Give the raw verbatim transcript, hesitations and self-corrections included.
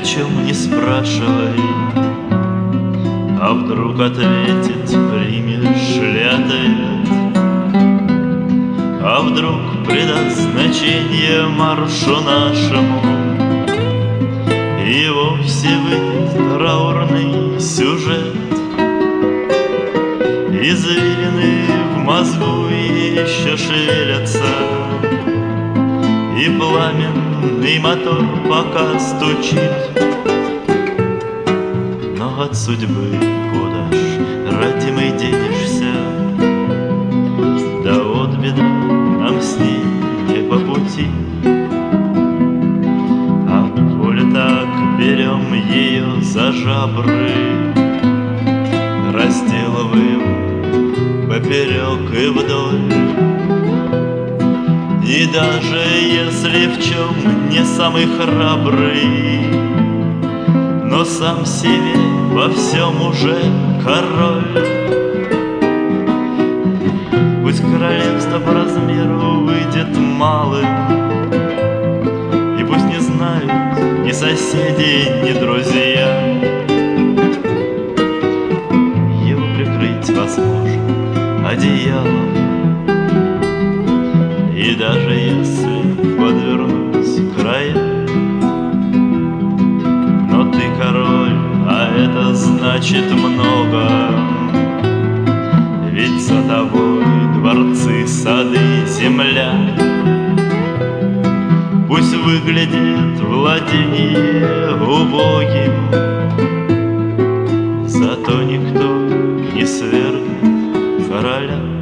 чем не спрашивай, а вдруг ответит, примешь ли ответ, а вдруг придаст значение маршу нашему, и вовсе выйдет траурный сюжет. Извилины в мозгу еще шевелятся, и пламенный мотор пока стучит. Но от судьбы куда ж, родимый, денешься? Да вот беда, нам с ней не по пути. А коли так, берем ее за жабры, разделываем поперек и вдоль. И даже если в чем не самый храбрый, но сам себе во всем уже король, пусть королевство по размеру выйдет малым, и пусть не знают ни соседи, ни друзья, его прикрыть возможно одеялом. И даже если подвернуть края, но ты король, а это значит много, ведь за тобой дворцы, сады, земля. Пусть выглядит владение убогим, зато никто не свергнет короля.